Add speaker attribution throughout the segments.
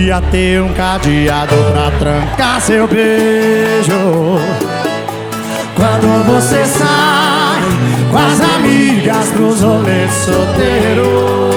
Speaker 1: devia ter um cadeado pra trancar seu beijo. Quando você sai com as amigas pros rolês solteiro.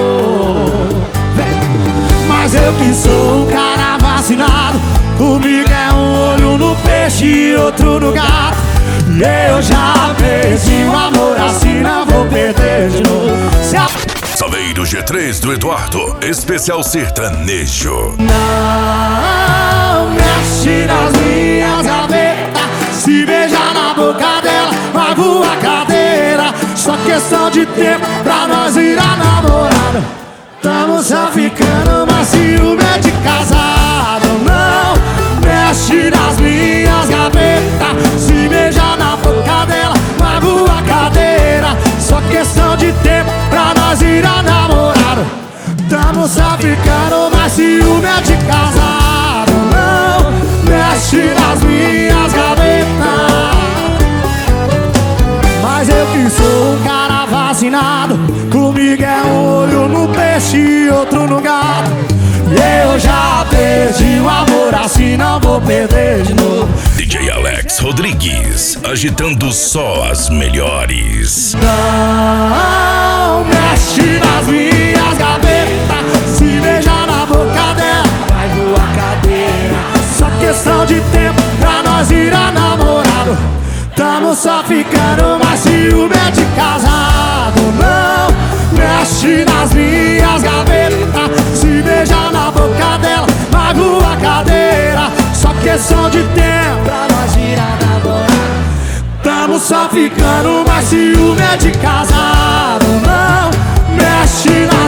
Speaker 1: Mas eu que sou um cara vacinado, comigo é um olho no peixe e outro no gato. E eu já perdi o amor, assim não vou perder de novo.
Speaker 2: Saleiro G3 do Eduardo, especial sertanejo.
Speaker 1: Não mexe nas minhas gavetas, se beijar na boca dela, magoa a cadeira. Só questão de tempo pra nós virar namorado. Tamo só ficando, mas ciúme é de casado. Não mexe nas minhas gavetas, se beijar na boca dela, magoa a cadeira. Só questão de tempo pra nós virar namorado. Tamo só ficando, mas ciúme é de casado. Não mexe nas minhas gavetas. Mas eu que sou um cara vacinado, comigo é um olho no peixe e outro no gato. E eu já perdi o amor, assim não vou perder de novo.
Speaker 2: DJ Alex Rodrigues, agitando só as melhores.
Speaker 1: Não mexe nas minhas gavetas, se beijar na boca dela, vai voar cadeira. Só questão de tempo pra nós virar namorado. Tamo só ficando, mas ciúme é de casado. Não mexe nas minhas gavetas, se beijar na boca dela, magoa a cadeira. Só questão de tempo pra nós virar namorado. Tamo só ficando, mas ciúme é de casado. Não mexe nas